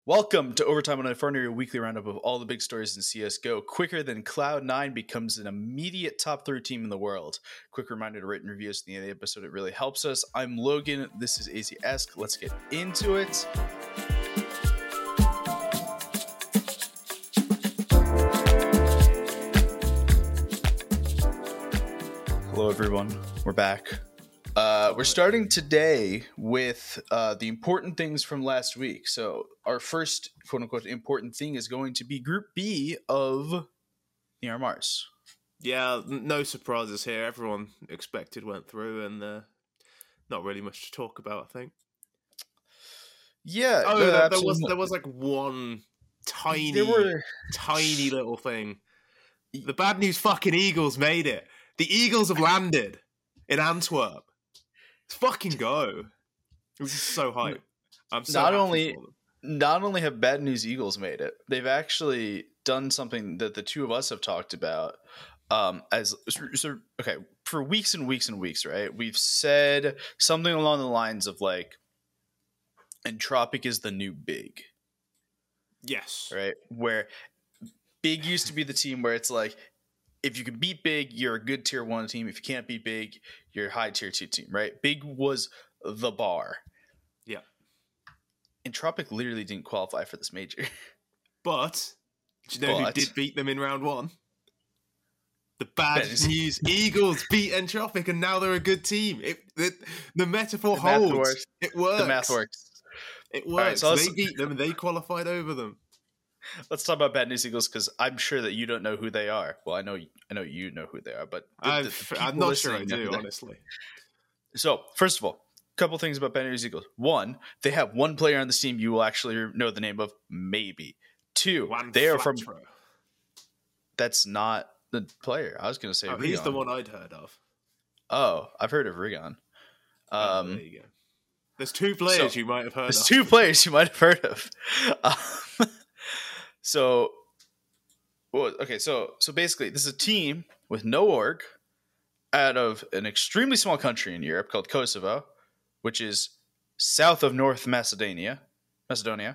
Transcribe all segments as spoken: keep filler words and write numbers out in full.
Welcome to Overtime on Inferno, your weekly roundup of all the big stories in C S G O. Quicker than Cloud nine becomes an immediate top three team in the world. Quick reminder to rate and review us at the end of the episode. It really helps us. I'm Logan. This is A Z Esque. Let's get into it. Hello, everyone. We're back. Uh, we're starting today with uh, the important things from last week. So our first quote-unquote important thing is going to be Group B of the R M Rs. Yeah, no surprises here. Everyone expected went through, and uh, not really much to talk about, I think. Yeah. Oh, no, there, there was not. there was like one tiny, There were... tiny little thing. The bad news fucking Eagles made it. The Eagles have landed in Antwerp. Let's fucking go. This is so hype. I'm so not happy only for them. Not only have Bad News Eagles made it, they've actually done something that the two of us have talked about. Um, as so, okay, for weeks and weeks and weeks, right? We've said something along the lines of like, Entropic is the new Big. Yes. Right? Where Big used to be the team where it's like, if you can beat Big, you're a good tier one team. If you can't beat Big, you're a high tier two team, right? Big was the bar. Yeah. Entropic literally didn't qualify for this major. But, do you know But, who did beat them in round one? The Bad Bad News Eagles beat Entropic, and now they're a good team. It, it, the metaphor the math holds. works. It works. The math works. It works. right, so they let's- beat them, and they qualified over them. Let's talk about Bad News Eagles because I'm sure that you don't know who they are. Well, I know I know you know who they are, but the, the, the I'm people not sure I listening know do, who they- honestly. So, first of all, a couple things about Bad News Eagles. One, they have one player on this team you will actually know the name of, maybe. Two, Juan they are from. Flatro. That's not the player. I was going to say Oh, Rigon. he's the one I'd heard of. Oh, I've heard of Rigon. Oh, Um, there you go. There's two players so, you might have heard There's of. two players you might have heard of. Um, so, well, okay, so so basically, this is a team with no org out of an extremely small country in Europe called Kosovo, which is south of North Macedonia. Macedonia.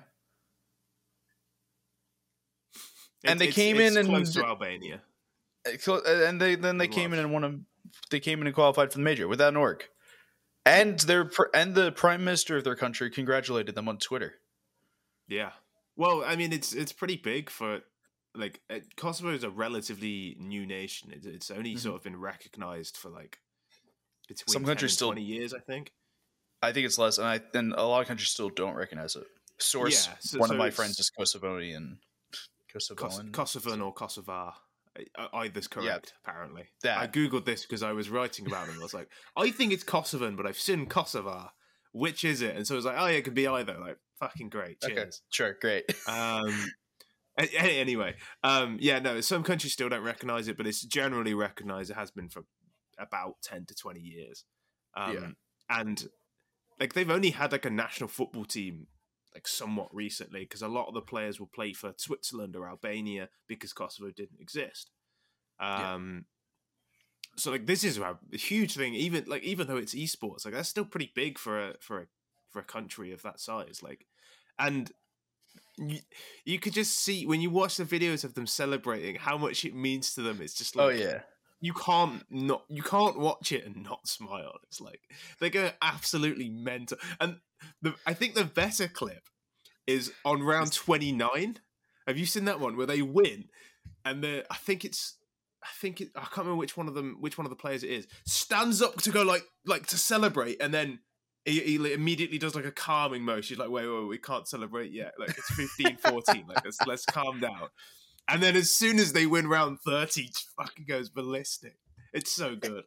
It- and they it's- came it's in and close to Albania. and they then they It came in was. and won them. They came in and qualified for the major without an org. And their pr- and the prime minister of their country congratulated them on Twitter. Yeah. Well, I mean, it's it's pretty big for like uh, Kosovo is a relatively new nation. It, it's only Mhm. sort of been recognized for like between Some ten countries and still- twenty years, I think. I think it's less, and I and a lot of countries still don't recognize it. Source: Yeah, so- one so of my it's- friends is Kosovonian. Kos- Kosovoan. Kosovan or Kosovar. I- Either's correct, apparently. that. I googled this because I was writing about them. I was like, I think it's Kosovan, but I've seen Kosovar. Which is it? And so I was like, oh, yeah, it could be either. Like, fucking great. Okay, Cheers. sure, great. Um, a- a- anyway, um, yeah, no, some countries still don't recognize it, but it's generally recognized. It has been for about ten to twenty years. Um, Yeah. And like they've only had like a national football team like somewhat recently because a lot of the players will play for Switzerland or Albania because Kosovo didn't exist. Um, So like this is a huge thing. Even like even though it's esports, like that's still pretty big for a for a for a country of that size. Like, and you, you could just see when you watch the videos of them celebrating how much it means to them. It's just like, Oh yeah, you can't not you can't watch it and not smile. It's like they go absolutely mental. And the I think the better clip is on round twenty nine. Have you seen that one where they win and the I think it's I think it, I can't remember which one of them which one of the players it is stands up to go like like to celebrate and then he, he immediately does like a calming motion. He's like, wait, wait, wait, we can't celebrate yet. Like it's fifteen fourteen. Like let's let's calm down. And then as soon as they win round thirty, he just fucking goes ballistic. It's so good.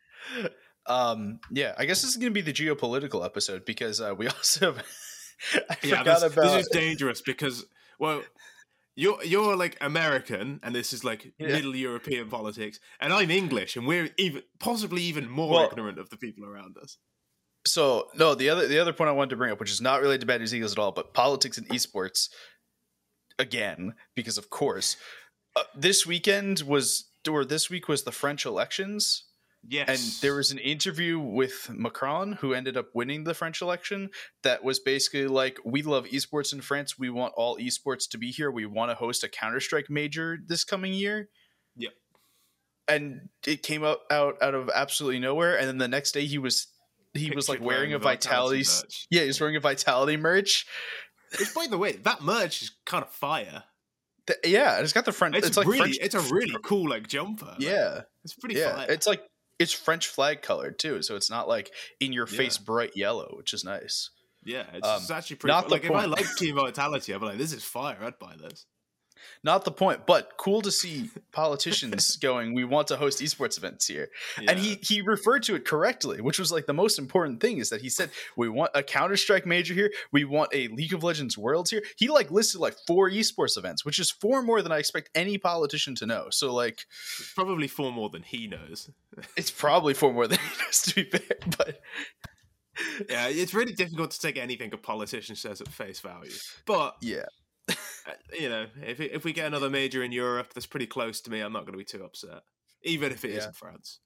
um, yeah. I guess this is gonna be the geopolitical episode because uh, we also have, I Yeah, forgot this, about this is dangerous because well, you're you're like American and this is like Yeah. Middle European politics, and I'm English and we're even possibly even more Well- ignorant of the people around us. So no, the other the other point I wanted to bring up, which is not related to Bad News Eagles at all, but politics and esports again, because of course, uh, this weekend was or this week was the French elections, Yes. And there was an interview with Macron, who ended up winning the French election, that was basically like, we love esports in France. We want all esports to be here. We want to host a Counter-Strike major this coming year. Yep. And it came out, out out of absolutely nowhere. And then the next day he was he Pictured was like wearing, wearing a Vitality, Vitality merch. yeah, he was wearing a Vitality merch. Which, by the way, that merch is kind of fire. The, yeah, it's got the French. It's, It's, like really, French. it's a really cool like jumper. Like, Yeah, it's pretty yeah. fire. It's like it's French flag colored too, so it's not like in your face Yeah. bright yellow, which is nice. yeah, it's, um, it's actually pretty. not Fun. the Like if I point. like Team Vitality, I'd be like, this is fire. I'd buy this. Not the point, but cool to see politicians going, we want to host esports events here. Yeah. And he he referred to it correctly, which was like the most important thing, is that he said, we want a Counter-Strike major here. We want a League of Legends Worlds here. He like listed like four esports events, which is four more than I expect any politician to know. So like, It's probably four more than he knows. it's probably four more than he knows, to be fair. But Yeah, it's really difficult to take anything a politician says at face value. But yeah. uh, you know, if if we get another major in Europe that's pretty close to me, I'm not going to be too upset, even if it is Yeah. in France.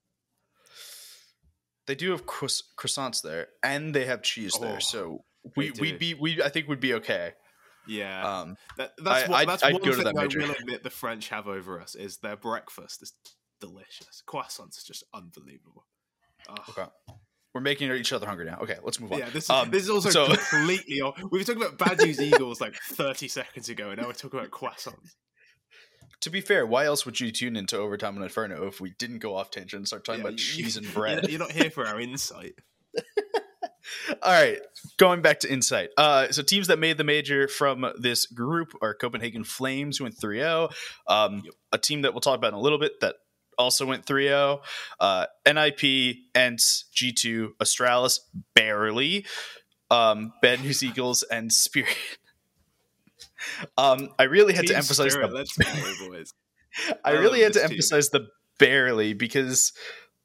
They do have croiss- croissants there, and they have cheese Oh, there, so we they we'd do. be we I think we'd be okay. Yeah, Um, that, that's I- what, I'd- that's I'd one go to thing that I major. will admit the French have over us is their breakfast is delicious. Croissants are just unbelievable. Oh. okay, we're making each other hungry now. Okay, let's move on. Yeah, this is, Um, this is also so- completely off. We were talking about Bad News Eagles like thirty seconds ago, and now we're talking about croissants. To be fair, why else would you tune into Overtime on Inferno if we didn't go off tangent and start talking Yeah, about you- cheese and You're bread? not, you're not here for our insight. All right, going back to Insight. Uh, so teams that made the major from this group are Copenhagen Flames, who went three oh. Um, Yep. A team that we'll talk about in a little bit that also went three oh. Uh, N I P, Ents, G two, Astralis, barely. Um, Bad News Eagles, and Spirit. um, I really had Team to emphasize spirit, the let's go, boys. I I really love had to this team. emphasize the barely because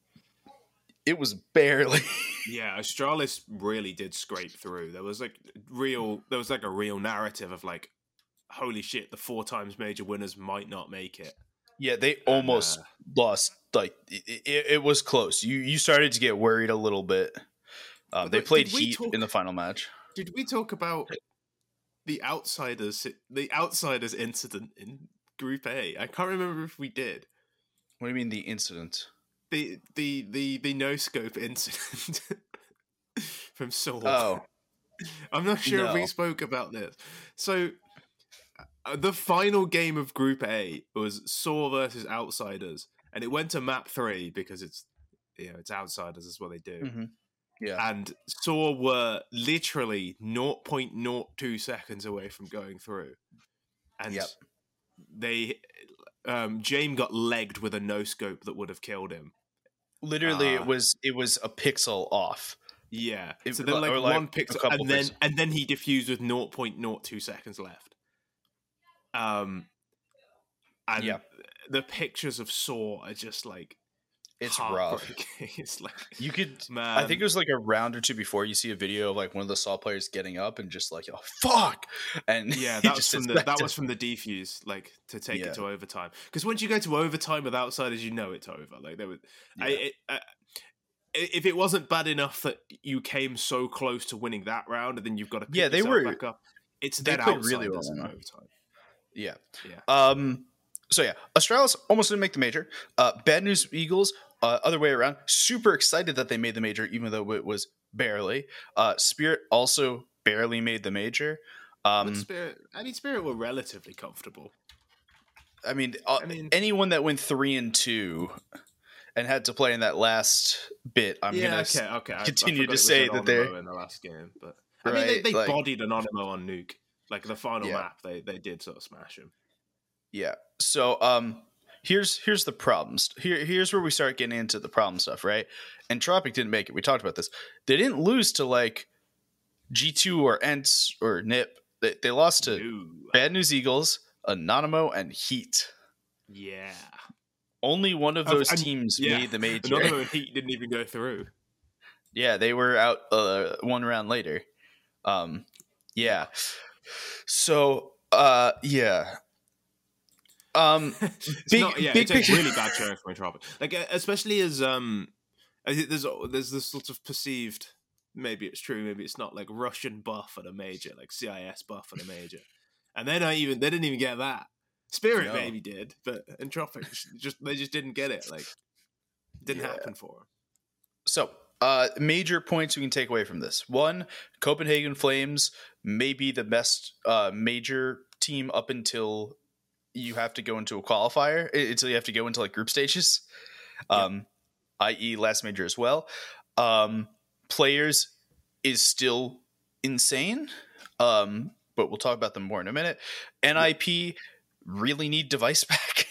it was barely. Yeah, Astralis really did scrape through. There was like real, there was like a real narrative of like, holy shit, the four times major winners might not make it. Yeah, they almost uh, lost. Like it, it, it was close. You you started to get worried a little bit. Um, But they did played we Heat talk- in the final match. Did we talk about the outsiders, the outsiders incident in Group A? I can't remember if we did. What do you mean the incident? The the the the no scope incident from Saw. Oh, I'm not sure if we no. spoke about this. So uh, the final game of Group A was Saw versus Outsiders, and it went to map three because it's you know it's Outsiders is what they do. hmm yeah. And Saw were literally zero point zero two seconds away from going through, and Yep. they um, James got legged with a no scope that would have killed him. Literally, uh, it was it was a pixel off. Yeah, It- so they're like, or like one a pixel, couple and then pixels. and then he defused with zero point zero two seconds left. Um, and Yeah. the pictures of Saw are just like It's rough. heartbreaking. It's like You could. man, I think it was like a round or two before you see a video of like one of the Saw players getting up and just like, oh fuck, and yeah, he that was just from sits the back that down. was from the defuse, like to take Yeah. it to overtime. Because once you go to overtime with Outsiders, you know it's over. Like they would, I, Yeah. it, I, if it wasn't bad enough that you came so close to winning that round, and then you've got to pick Yeah, they yourself were- back up. It's they then played Outsiders really well in in that. overtime. Yeah. Yeah. Um. So yeah, Astralis almost didn't make the major. Uh, Bad News Eagles, uh, other way around. Super excited that they made the major, even though it was barely. Uh, Spirit also barely made the major. Um, But Spirit, I mean, Spirit were relatively comfortable. I mean, uh, I mean- anyone that went three and two and had to play in that last bit, I'm yeah, gonna okay, okay. I- I continue forgot to it was say Anonymous that they're- in the last game, but I mean, they, Right, they like- bodied Anonymous on Nuke. Like the final Yeah. map, they they did sort of smash him. Yeah. So um here's here's the problems. Here here's where we start getting into the problem stuff, right? Entropic didn't make it. We talked about this. They didn't lose to like G two or Ents or N I P. They, they lost to Ooh. Bad News Eagles, Anonymo, and Heat. Yeah. Only one of Oh, those and- teams yeah. made the major. Another and Heat didn't even go through. Yeah, they were out uh, one round later. Um, yeah. So, uh, yeah. Um, It's big, not, yeah, big it's picture. a really bad showing for Entropic. Like, uh, especially as um, I think there's there's this sort of perceived, maybe it's true, maybe it's not, like Russian buff at a major, like C I S buff at a major, and they're not even they didn't even get that. Spirit No. maybe did, but Entropic just they just didn't get it. Like, didn't Yeah. happen for them. So, uh, major points we can take away from this. One, Copenhagen Flames may be the best uh, major team up until you have to go into a qualifier, until you have to go into like group stages, um, yeah. that is last major as well. Um, players is still insane, um, but we'll talk about them more in a minute. N I P really need Device back.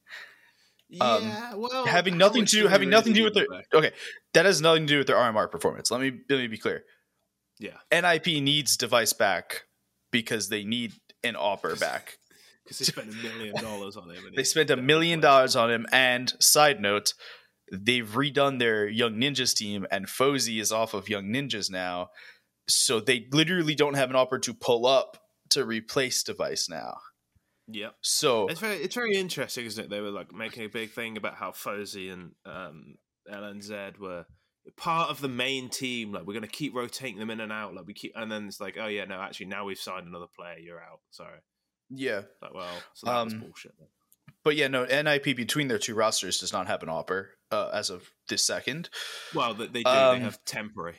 Um, yeah, well, having nothing to do, having really nothing to do with their back? okay, that has nothing to do with their R M R performance. Let me let me be clear. Yeah, N I P needs Device back because they need an Opper back. Because they spent a million dollars on him. And they spent a million dollars on him. And side note, they've redone their Young Ninjas team, and Fozy is off of Young Ninjas now, so they literally don't have an Opper to pull up to replace Device now. Yep. So it's very it's very interesting, isn't it? They were like making a big thing about how Fozy and um, L N Z were part of the main team. Like, we're going to keep rotating them in and out. Like we keep, and then it's like, oh yeah, no, actually now we've signed another player. You're out. Sorry. Yeah. Like, well, so that um, was bullshit. Then. But yeah, no, N I P between their two rosters does not have an Opper uh, as of this second. Well, they, they do. Um, they have Temporary.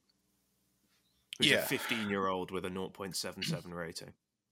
Who's yeah. a fifteen-year-old with a zero point seven seven rating.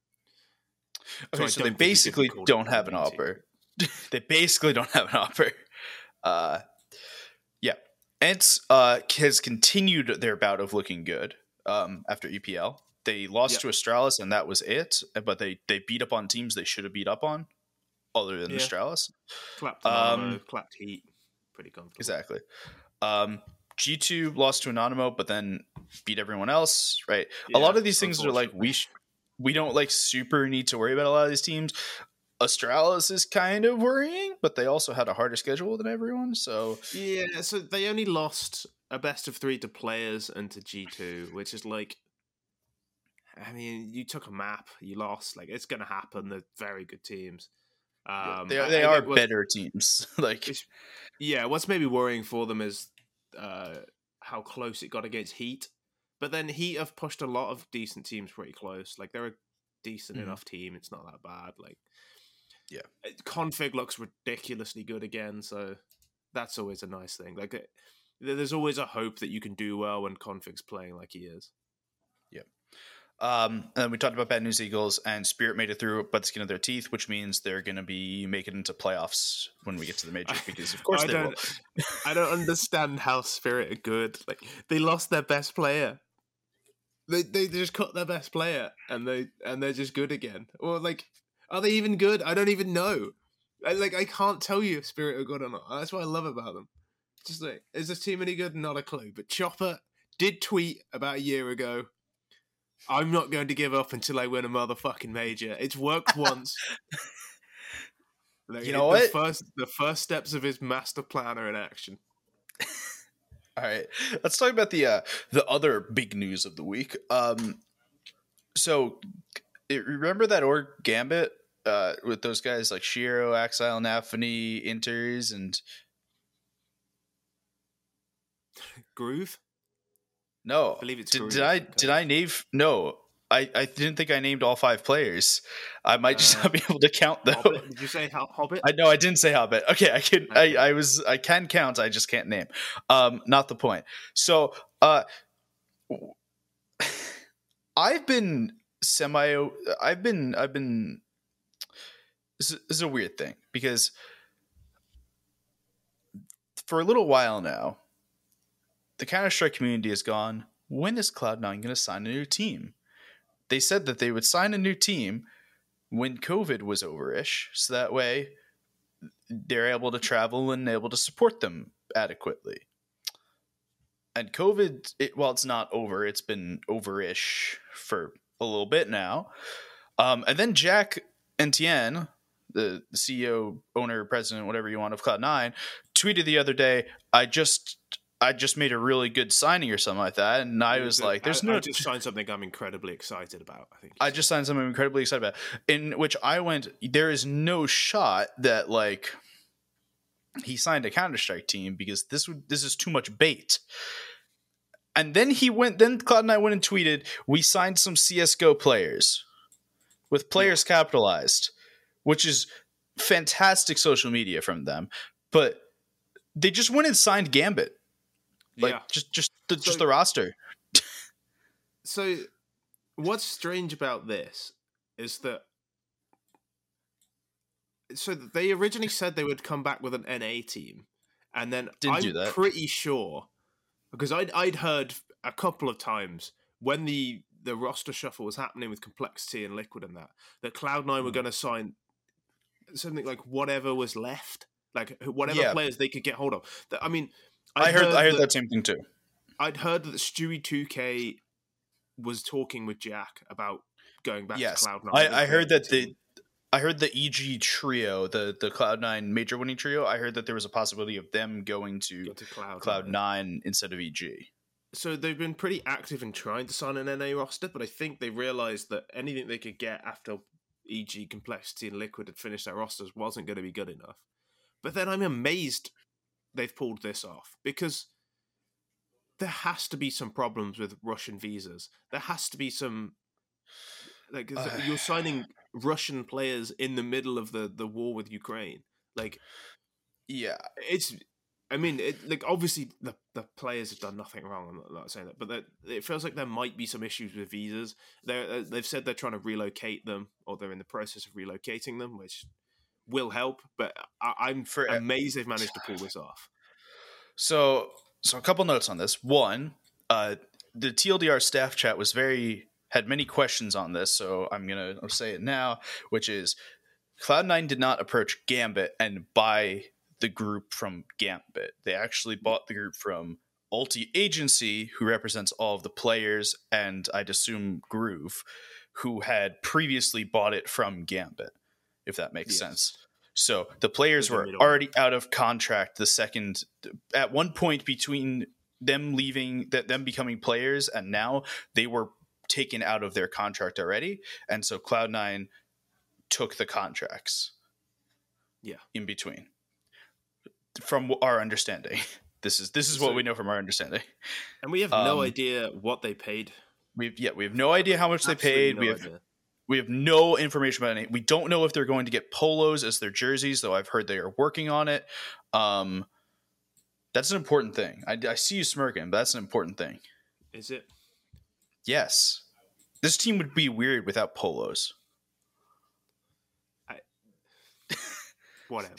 Okay, so, so they basically don't have an Opper. They basically don't have an Opper. Uh, yeah. Ents uh, has continued their bout of looking good um, after E P L. They lost yep. to Astralis, and that was it. But they, they beat up on teams they should have beat up on, other than yeah. Astralis. Clapped um, clapped Heat. Pretty comfortable. Exactly. Um, G two lost to Anonymous, but then beat everyone else, right? Yeah, a lot of these things are like, we sh- we don't like super need to worry about a lot of these teams. Astralis is kind of worrying, but they also had a harder schedule than everyone, so... Yeah, so they only lost a best of three to Players and to G two, which is like... I mean, you took a map, you lost. Like, it's going to happen. They're very good teams. Um, yeah, they, they are better teams. Like, yeah, what's maybe worrying for them is uh, how close it got against Heat. But then Heat have pushed a lot of decent teams pretty close. Like, they're a decent mm-hmm. enough team. It's not that bad. Like, yeah, Config looks ridiculously good again, so that's always a nice thing. Like, it, there's always a hope that you can do well when Config's playing like he is. Yeah. Um, and then we talked about Bad News Eagles, and Spirit made it through by the skin of their teeth, which means they're going to be making it into playoffs when we get to the major, because of course I they don't, will. I don't understand how Spirit are good. Like, they lost their best player. They they just cut their best player, and they and they're just good again. Or like, are they even good? I don't even know. I, like, I can't tell you if Spirit are good or not. That's what I love about them. Just like, is this team any good? Not a clue. But Chopper did tweet about a year ago, I'm not going to give up until I win a motherfucking major. It's worked once. Like, you know the what? First, the first steps of his master plan are in action. All right, let's talk about the uh, the other big news of the week. Um, so, it, remember that org Gambit uh, with those guys like Shiro, Axile, Nafany, Inters, and Groove? No, I believe it's did, Groove. did I did I name? No, I, I didn't think I named all five players. I might just uh, not be able to count though. Hobbit. Did you say Hobbit? I know I didn't say Hobbit. Okay, I can. Okay. I, I was. I can count. I just can't name. Um, not the point. So, uh, I've been semi. I've been. I've been. This is, this is a weird thing because for a little while now, the Counter-Strike community has gone, when is Cloud nine going to sign a new team? They said that they would sign a new team when COVID was over-ish, so that way they're able to travel and able to support them adequately. And COVID, it, while it's not over, it's been over-ish for a little bit now. Um, and then Jack Etienne, the, the C E O, owner, president, whatever you want of Cloud nine, tweeted the other day, I just... I just made a really good signing or something like that. And I was like, there's I, no... I just signed something I'm incredibly excited about, I think. I just signed something I'm incredibly excited about. In which I went, there is no shot that, like, he signed a Counter-Strike team because this would this is too much bait. And then he went. Then Cloud nine went and tweeted, "We signed some C S G O players with players yeah. capitalized," which is fantastic social media from them. But they just went and signed Gambit, like yeah. just just the, so, just the roster. So, what's strange about this is that so they originally said they would come back with an N A team, and then Didn't I'm do that. pretty sure. Because I'd, I'd heard a couple of times when the, the roster shuffle was happening with Complexity and Liquid and that, that Cloud nine were going to sign something like whatever was left, like whatever yeah. players they could get hold of. I mean, I'd I heard, heard I heard that, that same thing too. I'd heard that Stewie two K was talking with Jack about going back yes. to Cloud nine. I, I heard that the I heard the E G trio, the, the Cloud nine major winning trio, I heard that there was a possibility of them going to, to Cloud, Cloud nine instead of E G. So they've been pretty active in trying to sign an N A roster, but I think they realised that anything they could get after E G, Complexity, and Liquid had finished their rosters wasn't going to be good enough. But then I'm amazed they've pulled this off, because there has to be some problems with Russian visas. There has to be some... Like, uh, you're signing Russian players in the middle of the, the war with Ukraine. Like, yeah, it's. I mean, it, like obviously the, the players have done nothing wrong. I'm not, not saying that, but it feels like there might be some issues with visas. They they've said they're trying to relocate them, or they're in the process of relocating them, which will help. But I, I'm For, amazed they've managed to pull this off. So, so a couple notes on this. One, uh, the T L D R staff chat was very. Had many questions on this, so I'm going to say it now, which is Cloud nine did not approach Gambit and buy the group from Gambit. They actually bought the group from Ulti Agency, who represents all of the players, and I'd assume Groove, who had previously bought it from Gambit, if that makes yes. sense. So the players were already out of contract the second, at one point between them leaving, them becoming players, and now they were taken out of their contract already, and so Cloud nine took the contracts yeah in between, from our understanding. This is this is so, what we know from our understanding, and we have um, no idea what they paid. We've yeah we have no idea how much Absolutely they paid. No we have idea. we have no information about it. We don't know if they're going to get polos as their jerseys, though I've heard they are working on it. Um that's an important thing. I, I see you smirking, but that's an important thing. Is it? Yes. This team would be weird without polos. I... Whatever.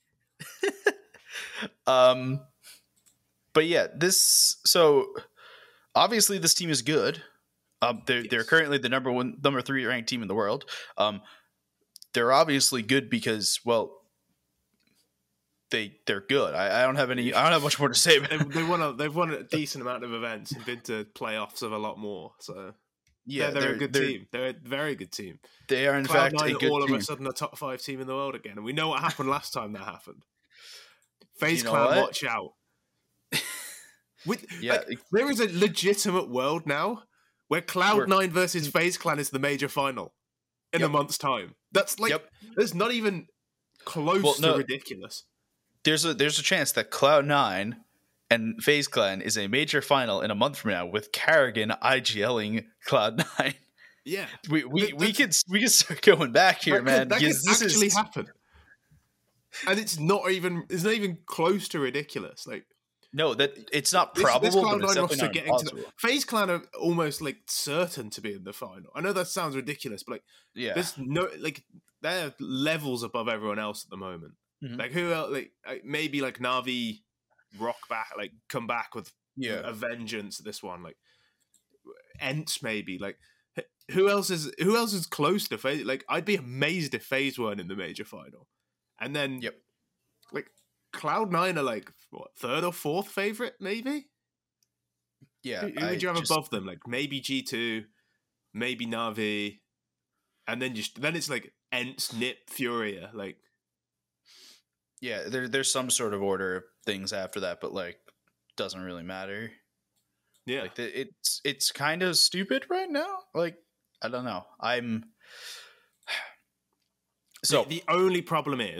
um, but yeah, this... So, obviously this team is good. Um, they're, yes. they're currently the number one, number three ranked team in the world. Um, they're obviously good because, well... They they're good. I, I don't have any. I don't have much more to say. they, they won a they've won a decent amount of events and been to playoffs of a lot more. So yeah, they're, they're, they're a good they're, team. They're a very good team. They are in Cloud fact nine a good all team. of a sudden a top five team in the world again, and we know what happened last time that happened. FaZe you know Clan, what? watch out! With yeah, like, there is a legitimate world now where Cloud nine versus FaZe Clan is the major final in yep. a month's time. That's like yep. There's not even close well, no. to ridiculous. There's a there's a chance that Cloud nine and FaZe Clan is a major final in a month from now, with Karrigan IGLing Cloud nine. Yeah, we we, we could we could start going back here, that man. Could, that could this actually is... happen, and it's not even it's not even close to ridiculous. Like no, that it's not probable. This, this Cloud nine roster getting to the, FaZe Clan are almost like certain to be in the final. I know that sounds ridiculous, but like yeah, there's no like they're levels above everyone else at the moment. Mm-hmm. Like who else? Like maybe like Na'Vi rock back, like come back with yeah. a vengeance. This one, like Ents maybe. Like who else is who else is close to FaZe? Like I'd be amazed if FaZe weren't in the major final. And then yep, like Cloud nine are like what third or fourth favorite maybe. Yeah, who, who would you have just... above them? Like maybe G two, maybe Na'Vi, and then just then it's like Ents, Nip, Furia, like. Yeah, there there's some sort of order of things after that, but like doesn't really matter. Yeah, like the, it's it's kind of stupid right now. Like I don't know. I'm so the, the only problem is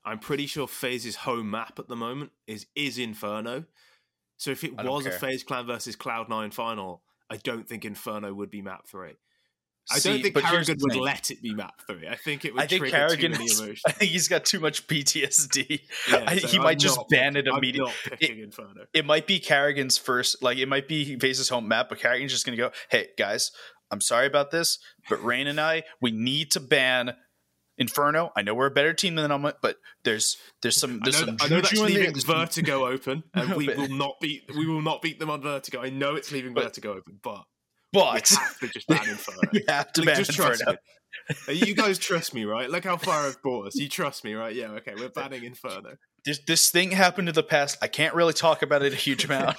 I'm pretty sure FaZe's home map at the moment is is Inferno. So if it I don't was a care. FaZe Clan versus Cloud nine final, I don't think Inferno would be map three. I See, don't think but here's Karrigan the would thing. let it be map three. I think it would I think trigger too Karrigan. many Has, emotions. I think he's got too much P T S D. Yeah, I, so he I'm might just not ban picking, it I'm immediately. not picking Inferno. It might be Karrigan's first, like it might be FaZe's home map, but Karrigan's just going to go, hey, guys, I'm sorry about this, but Rain and I, we need to ban Inferno. I know we're a better team than them, but there's there's some there's I know, some I know that's juju in leaving there. Vertigo open, and No, we but- will not beat we will not beat them on Vertigo. I know it's leaving But- Vertigo open, but But we have to just ban Inferno. we have to Like, ban just trust Inferno. me. You guys trust me, right? Look how far I've brought us. You trust me, right? Yeah, okay, we're banning Inferno. This this thing happened in the past. I can't really talk about it a huge amount.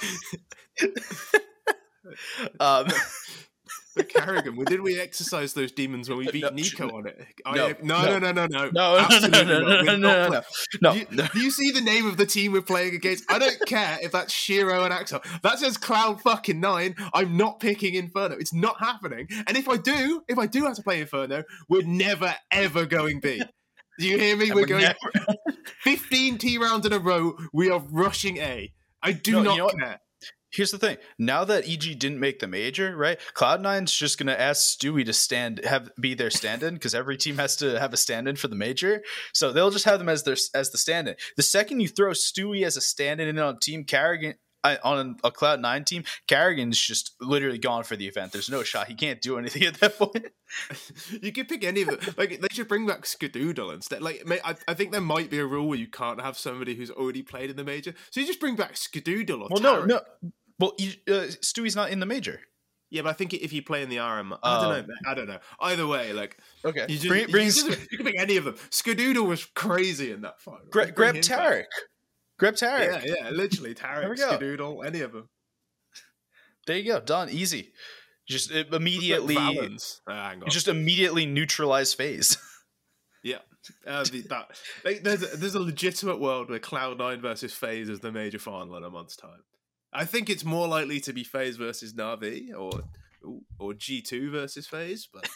um, But Karrigan, well, did we exercise those demons when we beat No, Nico no, on it? no, I, no, no. no, no, no, no, no, no, no, Absolutely no, not. no, We're no, not no, play- no, Do you, no. do you see the name of the team we're playing against? I don't care if that's Shiro and Axel. That says Cloud fucking nine. I'm not picking Inferno. It's not happening. And if I do, if I do have to play Inferno, we're never ever going B. Do you hear me? And We're we're going never- fifteen T rounds in a row. We are rushing A. I do No, not you know what? care. Here's the thing. Now that E G didn't make the major, right? Cloud nine's just gonna ask Stewie to stand have be their stand-in because every team has to have a stand-in for the major. So they'll just have them as their as the stand-in. The second you throw Stewie as a stand-in on Team Karrigan uh, on a Cloud nine team, Karrigan's just literally gone for the event. There's no shot. He can't do anything at that point. You could pick any of them. Like they should bring back Skadoodle instead. Like may- I, I think there might be a rule where you can't have somebody who's already played in the major. So you just bring back Skadoodle or Well, no, Tarek. no. Well, E- uh, Stewie's not in the major. Yeah, but I think if you play in the R M, I don't Oh. know. man. I don't know. Either way, like Okay. you just, Bring, you, bring just- you can pick any of them. Skadoodle was crazy in that final. Gra- Bring grab him Tarek. back. Grab Tarek. Yeah, yeah, literally There we Tarek, go. Skadoodle, any of them. There you go. Done. Easy. Just uh, immediately. Valens. Uh, hang on. Just immediately neutralize phase. Yeah, uh, the, that like, there's a, there's a legitimate world where Cloud nine versus FaZe is the major final in a month's time. I think it's more likely to be FaZe versus Na'Vi or or G two versus FaZe, but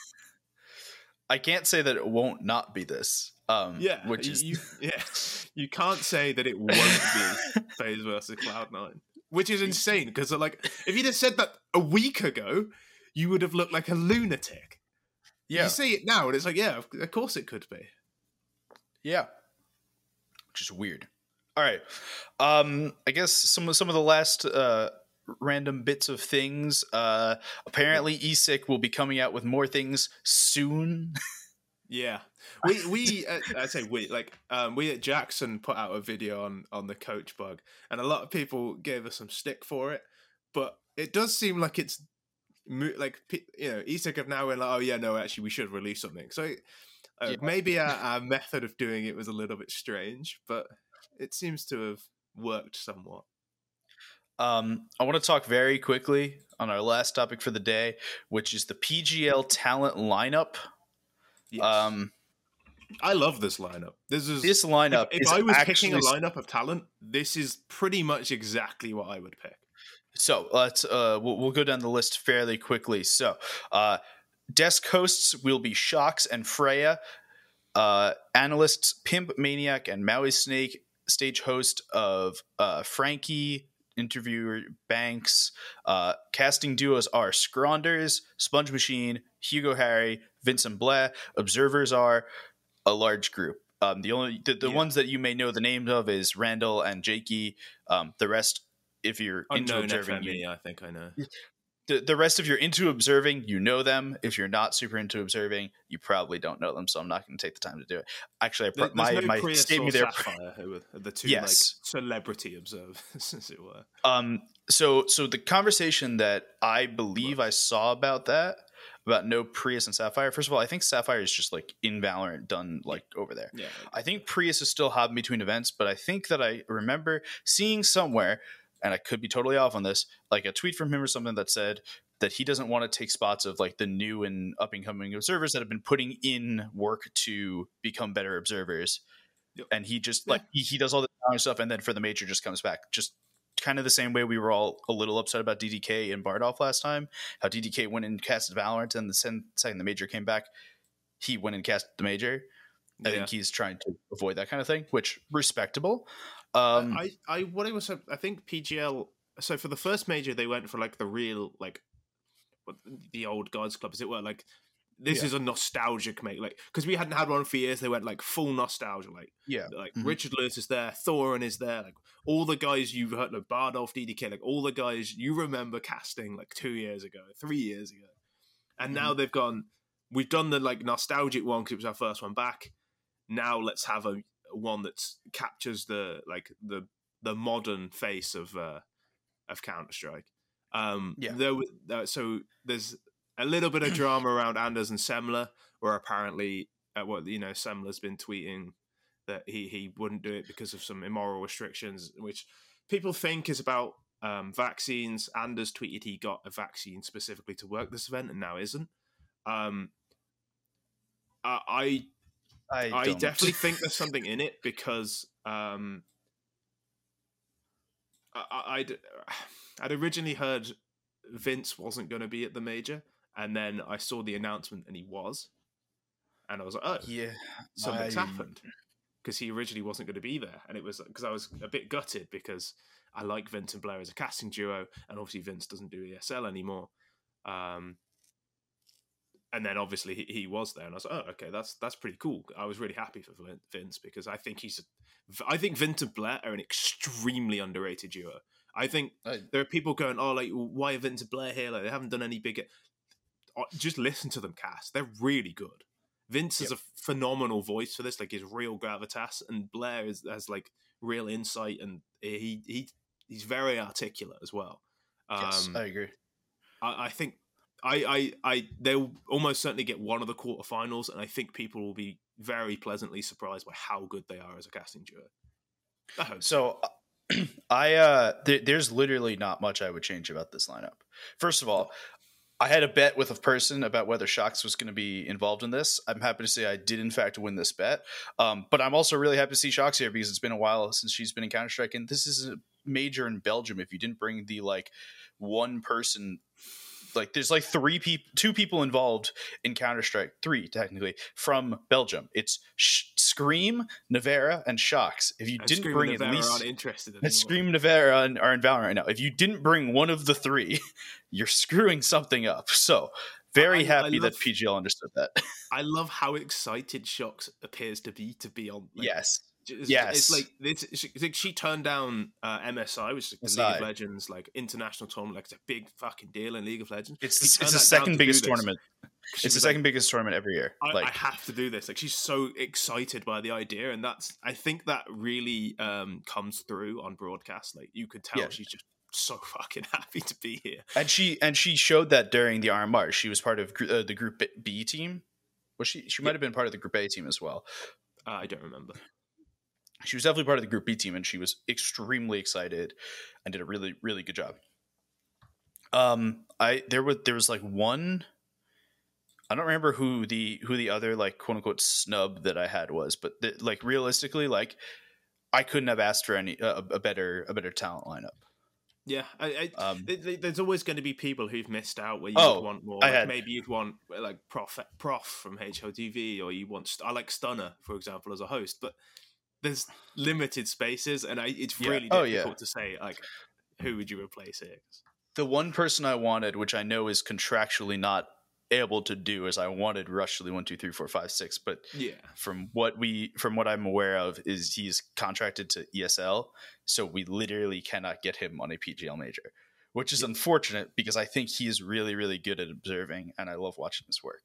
I can't say that it won't not be this. Um, yeah, which you, is you, yeah, you can't say that it won't be FaZe versus Cloud nine, which is insane because like if you'd have said that a week ago, you would have looked like a lunatic. yeah, You say it now, and it's like, yeah, of, of course it could be. yeah, which is weird. All right, um, I guess some of some of the last uh, random bits of things. Uh, apparently, E S I C will be coming out with more things soon. Yeah, we we uh, I say we like um, we at Jackson put out a video on on the coach bug, and a lot of people gave us some stick for it, but it does seem like it's mo- like pe- you know E S I C have now been like, oh yeah, no, actually we should release something. So uh, Yeah. maybe our, our method of doing it was a little bit strange, but it seems to have worked somewhat. Um, I want to talk very quickly on our last topic for the day, which is the P G L talent lineup. Yes. Um, I love this lineup. This is this lineup if, if is I was actually picking a lineup of talent, this is pretty much exactly what I would pick. So let's uh, we'll, we'll go down the list fairly quickly. So uh, desk hosts will be Shocks and Freya. Uh, analysts Pimp, Maniac, and Maui Snake. Stage host of uh, Frankie. Interviewer Banks. Uh, casting duos are Scronders, Sponge Machine, Hugo Harry, Vincent Blair. Observers are a large group. Um, the only the, the Yeah. ones that you may know the names of is Randall and Jakey. Um, the rest, if you're into Unknown observing, F M E, you, I think I know. the, the rest, if you're into observing, you know them. If you're not super into observing, you probably don't know them. So I'm not going to take the time to do it. Actually, I pro- There- There's my no my Prius statement or there. Sapphire, who are the two Yes. like celebrity observers, as it were. Um. So so the conversation that I believe I saw about that about no Prius and Sapphire. First of all, I think Sapphire is just like in Valorant done like over there. Yeah, I think Prius is still hopping between events, but I think that I remember seeing somewhere, and I could be totally off on this, like a tweet from him or something that said that he doesn't want to take spots of like the new and up and coming observers that have been putting in work to become better observers. Yep. And he just Yeah. like he, he does all the other stuff, and then for the major just comes back. Just kind of the same way we were all a little upset about D D K and Bardolph last time. How D D K went and casted Valorant, and the second the major came back, he went and cast the major. I Yeah. think he's trying to avoid that kind of thing, which respectable. Um, I, I, what I was, I think P G L. So for the first major, they went for like the real, like, what the old guys club, as it were. Like, this Yeah. is a nostalgic mate, like, because we hadn't had one for years. They went like full nostalgia, like, yeah, like Mhm. Richard Lewis is there, Thorin is there, like all the guys you've heard, like Bardolph, D D K, like all the guys you remember casting like two years ago, three years ago, and now they've gone. We've done the like nostalgic one because it was our first one back. Now let's have a one that captures the like the the modern face of uh, of Counter Strike. Um, Yeah. There, was- uh, so there's a little bit of drama around Anders and Semler, where apparently, uh, well, you know, Semler's been tweeting that he he wouldn't do it because of some immoral restrictions, which people think is about um, vaccines. Anders tweeted he got a vaccine specifically to work this event, and now isn't. Um, I I, I don't. definitely think there's something in it because um, I, I'd I'd originally heard Vince wasn't going to be at the major, and then I saw the announcement and he was, and I was like, oh, yeah, something's I- happened because he originally wasn't going to be there, and it was because I was a bit gutted because I like Vince and Blair as a casting duo, and obviously Vince doesn't do E S L anymore. Um, and then obviously he, he was there, and I was like, oh, okay, that's that's pretty cool. I was really happy for Vin- Vince because I think he's, a, I think Vince and Blair are an extremely underrated duo. I think I- there are people going, oh, like why are Vince and Blair here? Like they haven't done any bigger. Oh, just listen to them cast; they're really good. Vince Yep. has a phenomenal voice for this, like his real gravitas, and Blair is, has like real insight, and he he he's very articulate as well. yes, Um, I agree. I, I think I, I, I, they'll almost certainly get one of the quarterfinals, and I think people will be very pleasantly surprised by how good they are as a casting duo. I hope so. So, I uh, th- there's literally not much I would change about this lineup. First of all, I had a bet with a person about whether Shox was going to be involved in this. I'm happy to say I did, in fact, win this bet. Um, but I'm also really happy to see Shox here because it's been a while since she's been in Counter Strike, and this is a major in Belgium. If you didn't bring the like one person. Like there's like three people, two people involved in Counter Strike, three technically from Belgium. It's Sh- Scream, Nevera, and Shox. If you And didn't Scream bring and at Nevera least aren't interested and anymore. Scream, Nevera and- are in Valorant right now. If you didn't bring one of the three, you're screwing something up. So very I- I happy love- that P G L understood that. I love how excited Shox appears to be to be on. Like, yes, It's, Yes. it's like it's, she, like she turned down uh, M S I, which is like the M S I. League of Legends like international tournament. Like it's a big fucking deal in League of Legends. it's She the, turned it's the that down second to biggest do this. tournament. She It's the was second like, biggest tournament every year. I, like I have to do this. Like she's so excited by the idea, and that's I think that really um, comes through on broadcast. Like you could tell Yeah. she's just so fucking happy to be here. And she and she showed that during the R M R. She was part of gr- uh, the Group B team. Was she? She might have been part of the Group A team as well. Uh, I don't remember. She was definitely part of the Group B team, and she was extremely excited and did a really really good job. Um, I there was there was like one. I don't remember who the who the other like quote unquote snub that I had was, but th- like realistically, like I couldn't have asked for any uh, a better a better talent lineup. Yeah, I, I, Um, th- th- there's always going to be people who've missed out where you Oh, would want more. I Like had- maybe you'd want like Prof Prof from H O T V, or you want I like Stunner, for example, as a host. But there's limited spaces, and I, it's Yeah. really Oh, difficult yeah. to say like who would you replace here. The one person I wanted, which I know is contractually not able to do, is I wanted Rushly one two three four five six, but Yeah, from what we from what I'm aware of is he's contracted to E S L, so we literally cannot get him on a P G L major, which is unfortunate because I think he is really really good at observing and I love watching his work.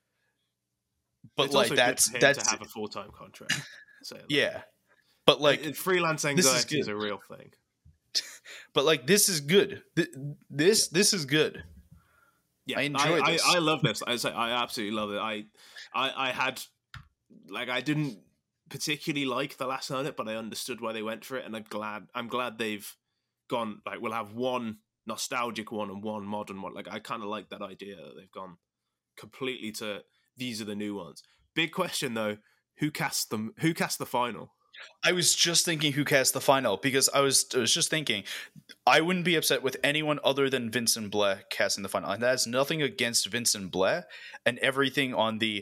But it's like also that's good for him that's to have a full time contract. So like, yeah. But like and freelance this is anxiety is good. a real thing. but like this is good. Th- This this is good. Yeah, I enjoy I, this. I, I love this. I say I absolutely love it. I, I, I had, like, I didn't particularly like the last lineup, but I understood why they went for it, and I'm glad. I'm glad they've gone. Like, we'll have one nostalgic one and one modern one. Like, I kind of like that idea that they've gone completely to these are the new ones. Big question though: who cast them? Who cast the final? I was just thinking who cast the final because I was I was just thinking I wouldn't be upset with anyone other than Vincent Blais casting the final. And that has nothing against Vincent Blais and everything on the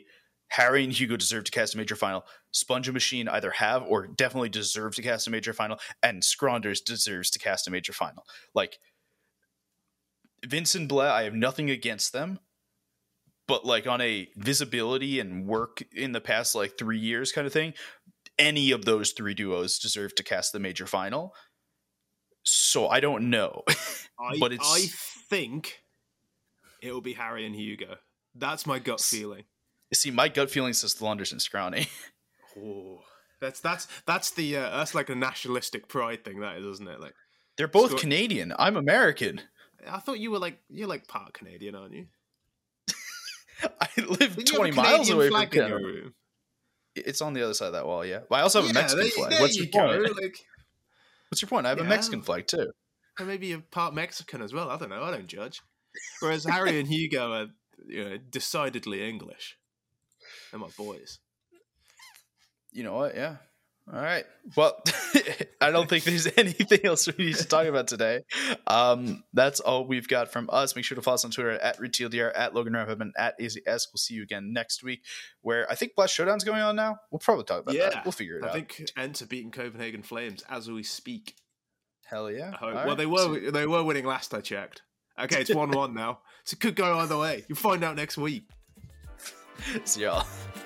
Harry and Hugo deserve to cast a major final. Sponge and Machine either have or definitely deserve to cast a major final, and Scronders deserves to cast a major final. Like, Vince and Blair, I have nothing against them, but like on a visibility and work in the past like three years kind of thing, any of those three duos deserve to cast the major final. So I don't know, I, but it's. I think it will be Harry and Hugo. That's my gut feeling. See, my gut feeling says Thunders and Scrawny. Oh, that's that's that's the uh, that's like a nationalistic pride thing, that is, isn't it? Like, they're both Scot- Canadian. I'm American. I thought you were like you're like part Canadian, aren't you? I live But twenty you have a miles Canadian away from flag in your Canada. room. It's on the other side of that wall, yeah. But I also have Yeah, a Mexican there, flag. there What's you your go. point? Like, What's your point? I have Yeah. a Mexican flag too. or maybe you're part Mexican as well. I don't know. I don't judge. Whereas Harry and Hugo are, you know, decidedly English. They're my boys. You know what? Yeah. All right. Well, I don't think there's anything else we need to talk about today. Um, that's all we've got from us. Make sure to follow us on Twitter at RetailDR, at Logan Rapham, and at A Z S. We'll see you again next week, where I think Blast Showdown's going on now. We'll probably talk about Yeah, that. We'll figure it I out. think Enter beating Copenhagen Flames as we speak. Hell yeah. I hope. All Well, right. they were they were winning last I checked. Okay, it's one one now, so it could go either way. You'll find out next week. See y'all.